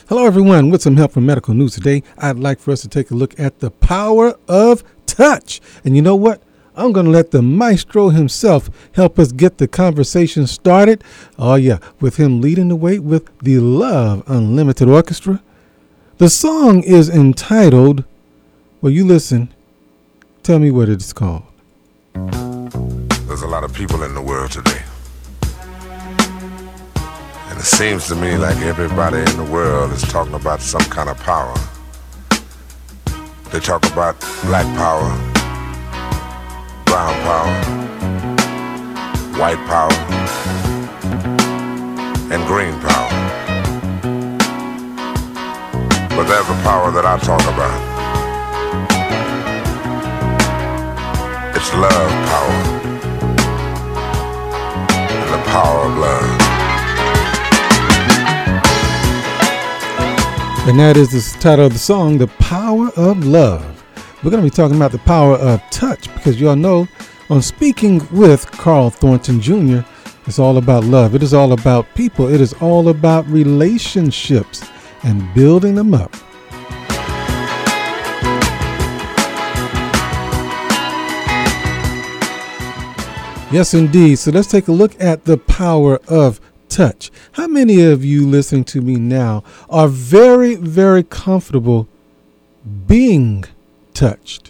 Hello, everyone. With some help from Medical News today, I'd like for us to take a look at the power of touch. And you know what? I'm going to let the maestro himself help us get the conversation started. Oh, yeah, with him leading the way with the Love Unlimited Orchestra. The song is entitled, well, you listen, tell me what it's called. There's a lot of people in the world today. And it seems to me like everybody in the world is talking about some kind of power. They talk about black power, brown power, white power, and green power. But there's a power that I talk about. It's love power. And the power of love. And that is the title of the song, The Power of Love. We're going to be talking about the power of touch because you all know on Speaking with Carl Thornton Jr., it's all about love. It is all about people. It is all about relationships and building them up. Yes, indeed. So let's take a look at the power of touch. How many of you listening to me now are very, very comfortable being touched?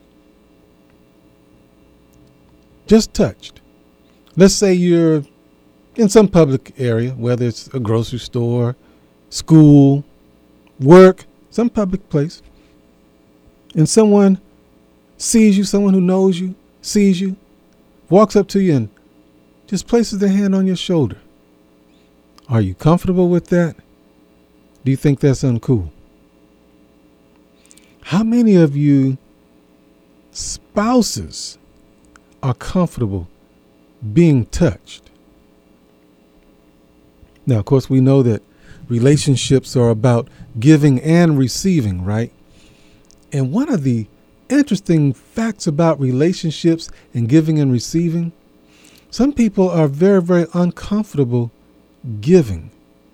Just touched. Let's say you're in some public area, whether it's a grocery store, school, work, some public place, and someone sees you, someone who knows you, sees you, walks up to you and just places their hand on your shoulder. Are you comfortable with that? Do you think that's uncool? How many of you spouses are comfortable being touched? Now, of course, we know that relationships are about giving and receiving, right? And one of the interesting facts about relationships and giving and receiving, some people are very, very uncomfortable giving.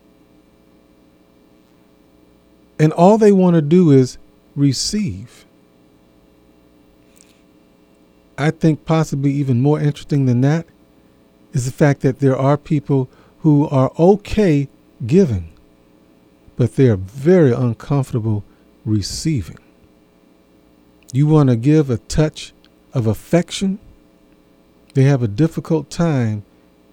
And all they want to do is receive. I think possibly even more interesting than that is the fact that there are people who are okay giving, but they are very uncomfortable receiving. You want to give a touch of affection? They have a difficult time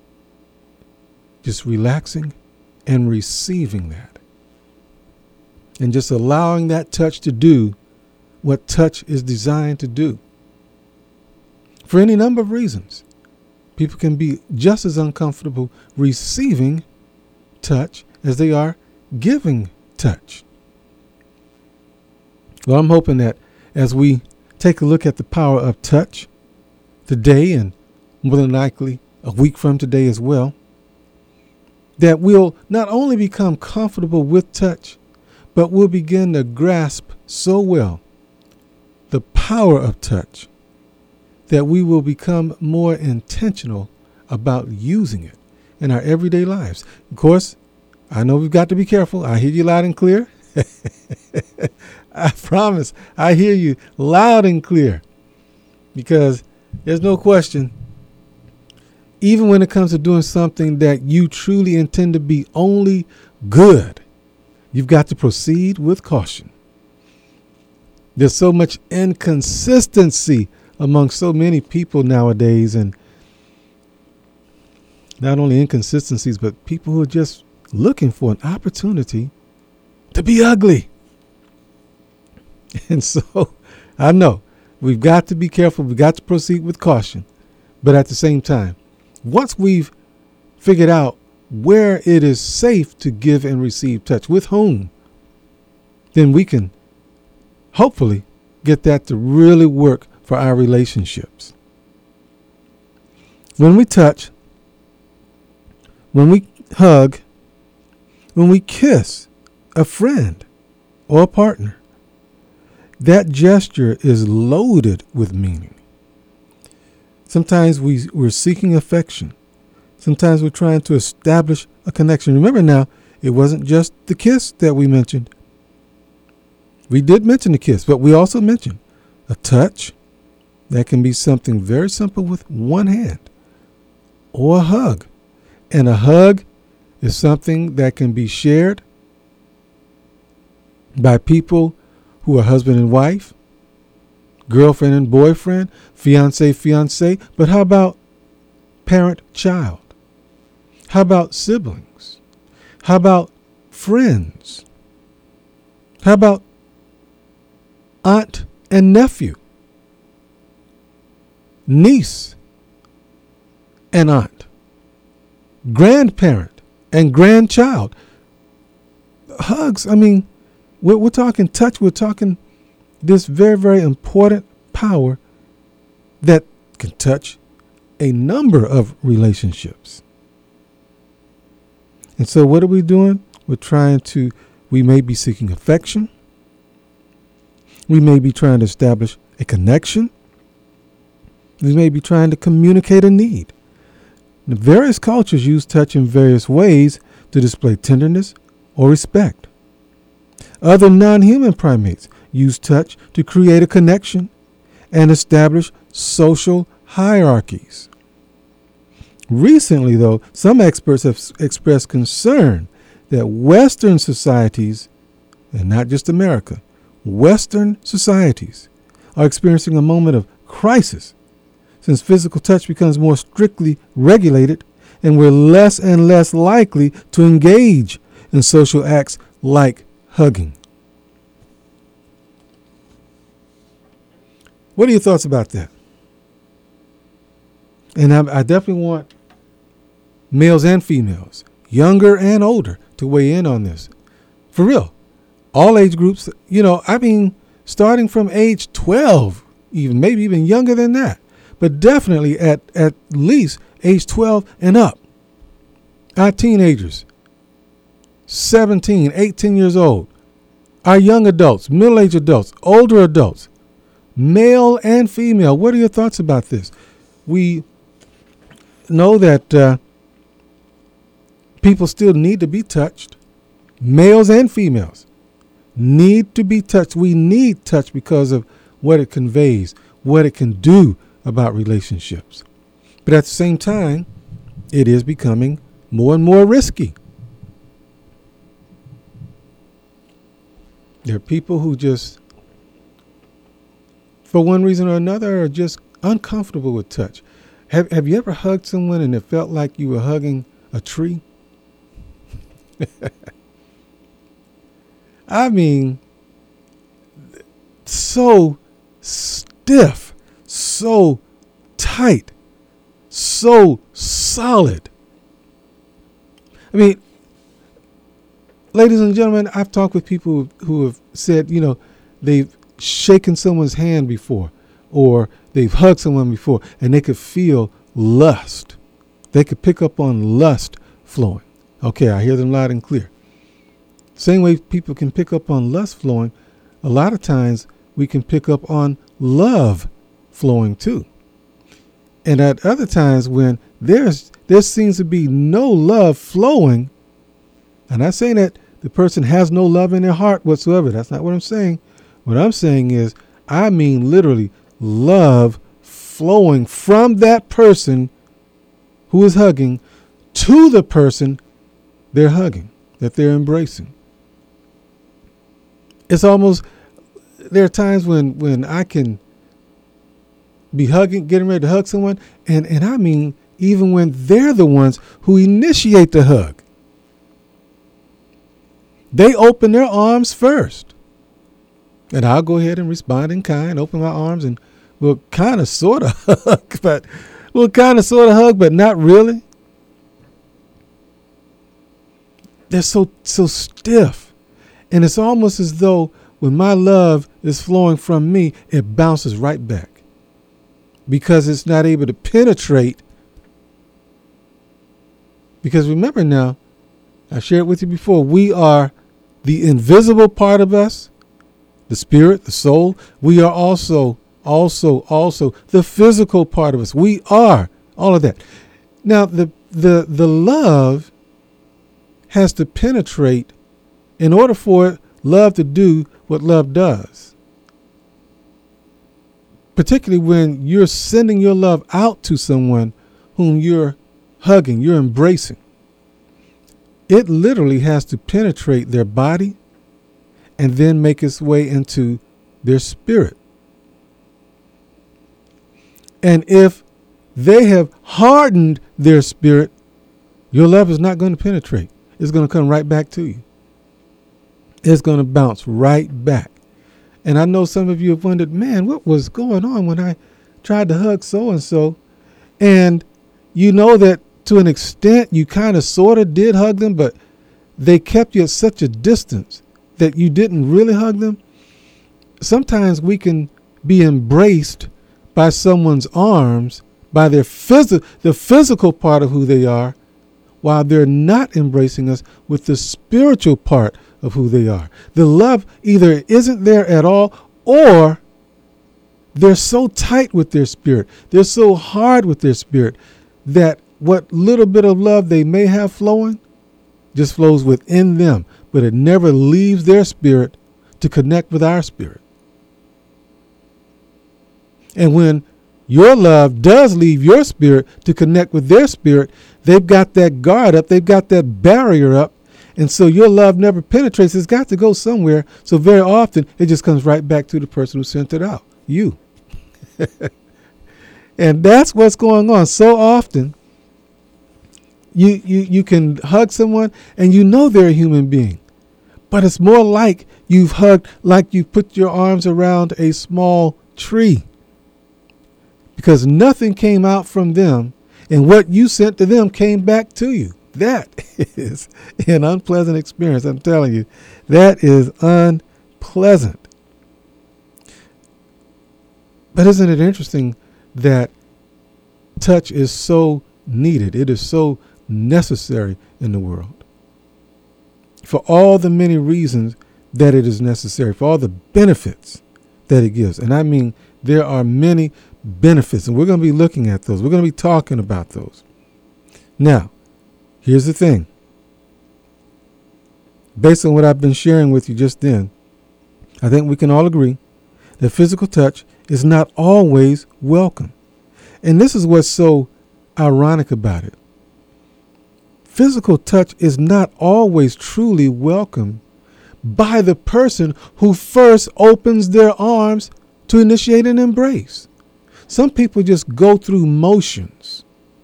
just relaxing and receiving that. And just allowing that touch to do what touch is designed to do. For any number of reasons, people can be just as uncomfortable receiving touch as they are giving touch. Well, I'm hoping that as we take a look at the power of touch today, and more than likely a week from today as well, that we'll not only become comfortable with touch, but we'll begin to grasp so well the power of touch that we will become more intentional about using it in our everyday lives. Of course, I know we've got to be careful. I hear you loud and clear. I promise I hear you loud and clear, because there's no question, even when it comes to doing something that you truly intend to be only good, you've got to proceed with caution. There's so much inconsistency among so many people nowadays, and not only inconsistencies, but people who are just looking for an opportunity to be ugly. And so I know we've got to be careful. We've got to proceed with caution. But at the same time, once we've figured out where it is safe to give and receive touch, with whom, then we can hopefully get that to really work for our relationships. When we touch, when we hug, when we kiss a friend or a partner, that gesture is loaded with meaning. Sometimes we're seeking affection. Sometimes we're trying to establish a connection. Remember now, it wasn't just the kiss that we mentioned. We did mention the kiss, but we also mentioned a touch. That can be something very simple with one hand, or a hug. And a hug is something that can be shared by people who are husband and wife, girlfriend and boyfriend, fiance. But how about parent-child? How about siblings? How about friends? How about aunt and nephew? Niece and aunt, grandparent and grandchild. Hugs, I mean, we're talking touch. We're talking this very, very important power that can touch a number of relationships. And so what are we doing? We may be seeking affection. We may be trying to establish a connection. We may be trying to communicate a need. The various cultures use touch in various ways to display tenderness or respect. Other non-human primates use touch to create a connection and establish social hierarchies. Recently, though, some experts have expressed concern that Western societies, and not just America, Western societies are experiencing a moment of crisis since physical touch becomes more strictly regulated and we're less and less likely to engage in social acts like hugging. What are your thoughts about that? And I definitely want males and females, younger and older, to weigh in on this. For real. All age groups, starting from age 12, maybe even younger than that. But definitely at least age 12 and up. Our teenagers, 17, 18 years old. Our young adults, middle-aged adults, older adults, male and female. What are your thoughts about this? We know that people still need to be touched. Males and females need to be touched. We need touch because of what it conveys, what it can do about relationships. But at the same time, it is becoming more and more risky. There are people who just, for one reason or another, are just uncomfortable with touch. Have you ever hugged someone and it felt like you were hugging a tree? I mean, so stiff, so tight, so solid. I mean, ladies and gentlemen, I've talked with people who have said, they've shaken someone's hand before or they've hugged someone before and they could feel lust. They could pick up on lust flowing. Okay, I hear them loud and clear. Same way people can pick up on lust flowing, a lot of times we can pick up on love flowing too. And at other times when there seems to be no love flowing, I'm not saying that the person has no love in their heart whatsoever. That's not what I'm saying. What I'm saying is, I mean literally love flowing from that person who is hugging to the person they're hugging, that they're embracing. It's almost, there are times when I can be getting ready to hug someone, and I mean even when they're the ones who initiate the hug. They open their arms first. And I'll go ahead and respond in kind, open my arms, and we'll kind of sort of hug, but not really. They're so stiff. And it's almost as though when my love is flowing from me, it bounces right back because it's not able to penetrate. Because remember now, I shared with you before, we are the invisible part of us, the spirit, the soul. We are also the physical part of us. We are all of that. Now, the love has to penetrate in order for love to do what love does. Particularly when you're sending your love out to someone whom you're hugging, you're embracing. It literally has to penetrate their body and then make its way into their spirit. And if they have hardened their spirit, your love is not going to penetrate. It's going to come right back to you. It's going to bounce right back. And I know some of you have wondered, man, what was going on when I tried to hug so-and-so? And you know that to an extent you kind of sort of did hug them, but they kept you at such a distance that you didn't really hug them. Sometimes we can be embraced by someone's arms, by their the physical part of who they are, while they're not embracing us with the spiritual part of who they are. The love either isn't there at all, or they're so tight with their spirit, they're so hard with their spirit, that what little bit of love they may have flowing just flows within them, but it never leaves their spirit to connect with our spirit. And when your love does leave your spirit to connect with their spirit, they've got that guard up, they've got that barrier up, and so your love never penetrates. It's got to go somewhere. So very often it just comes right back to the person who sent it out, you. And that's what's going on. So often you can hug someone and you know they're a human being, but it's more like you've hugged, like you put your arms around a small tree, because nothing came out from them, and what you sent to them came back to you. That is an unpleasant experience. I'm telling you, that is unpleasant. But isn't it interesting that touch is so needed? It is so necessary in the world, for all the many reasons that it is necessary, for all the benefits that it gives. And I mean, there are many benefits, and we're going to be looking at those. We're going to be talking about those. Now, here's the thing. Based on what I've been sharing with you just then, I think we can all agree that physical touch is not always welcome. And this is what's so ironic about it. Physical touch is not always truly welcome by the person who first opens their arms to initiate an embrace. Some people just go through motions.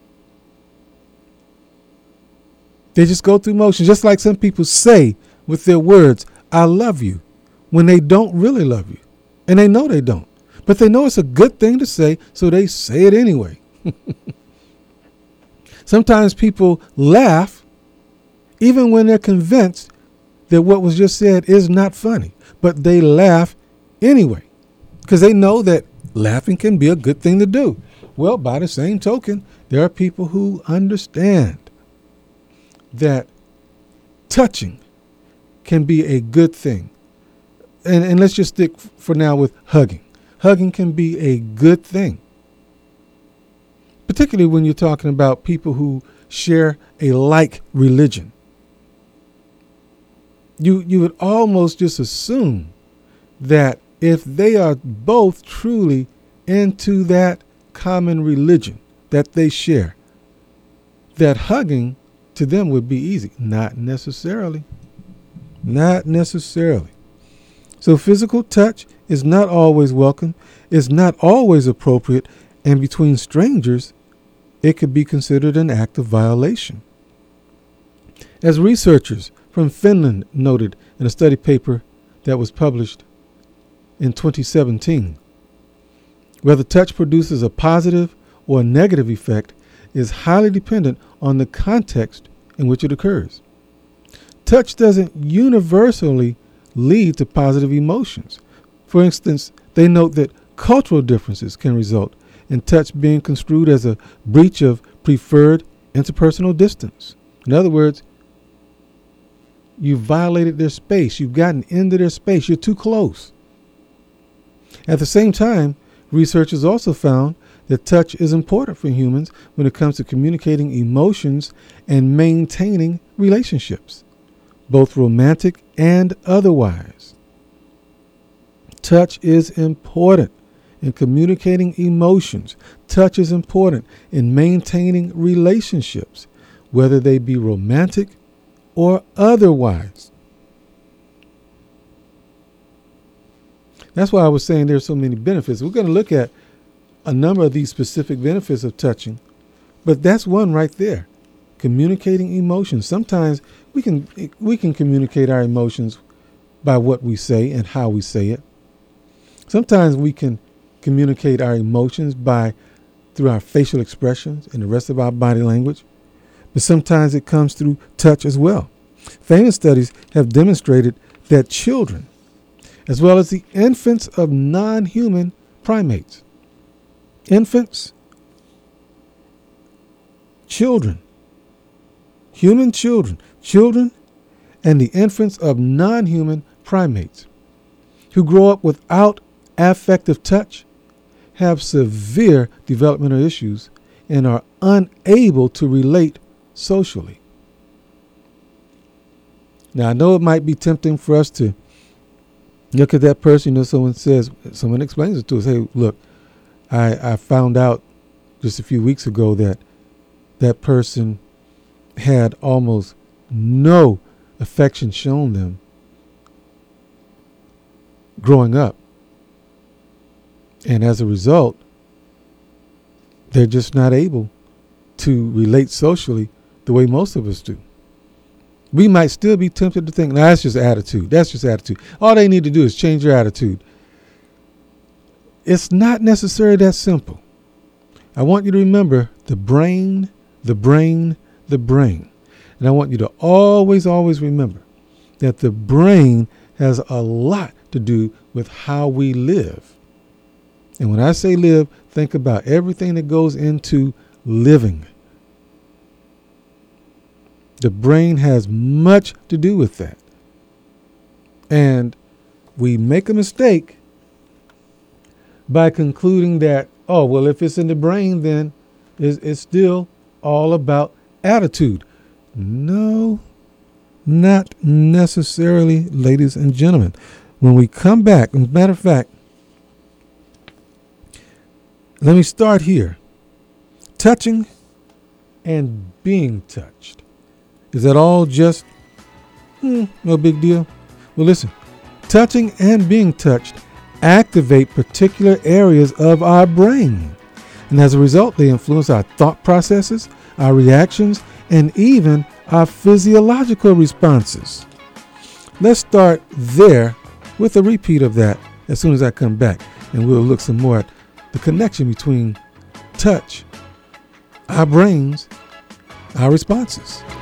They just go through motions, just like some people say with their words, I love you, when they don't really love you. And they know they don't. But they know it's a good thing to say, so they say it anyway. Sometimes people laugh, even when they're convinced that what was just said is not funny. But they laugh anyway, because they know that laughing can be a good thing to do. Well, by the same token, there are people who understand that touching can be a good thing. And let's just stick for now with hugging. Hugging can be a good thing, particularly when you're talking about people who share a like religion. You would almost just assume that if they are both truly into that common religion that they share, that hugging to them would be easy. Not necessarily. Not necessarily. So physical touch is not always welcome, is not always appropriate, and between strangers, it could be considered an act of violation. As researchers from Finland noted in a study paper that was published in 2017, whether touch produces a positive or a negative effect is highly dependent on the context in which it occurs. Touch doesn't universally lead to positive emotions. For instance, they note that cultural differences can result in touch being construed as a breach of preferred interpersonal distance. In other words, you violated their space. You've gotten into their space. You're too close. At the same time, researchers also found that touch is important for humans when it comes to communicating emotions and maintaining relationships, both romantic and otherwise. Touch is important in communicating emotions. Touch is important in maintaining relationships, whether they be romantic or otherwise. That's why I was saying there's so many benefits. We're going to look at a number of these specific benefits of touching, but that's one right there. Communicating emotions. Sometimes we can communicate our emotions by what we say and how we say it. Sometimes we can communicate our emotions through our facial expressions and the rest of our body language, but sometimes it comes through touch as well. Famous studies have demonstrated that children, as well as the infants of non-human primates, children, and the infants of non-human primates who grow up without affective touch have severe developmental issues and are unable to relate socially. Now, I know it might be tempting for us to look at that person. Someone explains it to us. Hey, look, I found out just a few weeks ago that person had almost no affection shown them growing up. And as a result, they're just not able to relate socially the way most of us do. We might still be tempted to think, that's just attitude. All they need to do is change their attitude. It's not necessarily that simple. I want you to remember the brain. And I want you to always remember that the brain has a lot to do with how we live. And when I say live, think about everything that goes into living. The brain has much to do with that. And we make a mistake by concluding that, if it's in the brain, then it's still all about attitude. No, not necessarily, ladies and gentlemen. When we come back, as a matter of fact, let me start here. Touching and being touched. Is that all just no big deal? Well, listen, touching and being touched activate particular areas of our brain. And as a result, they influence our thought processes, our reactions, and even our physiological responses. Let's start there with a repeat of that as soon as I come back. And we'll look some more at the connection between touch, our brains, our responses.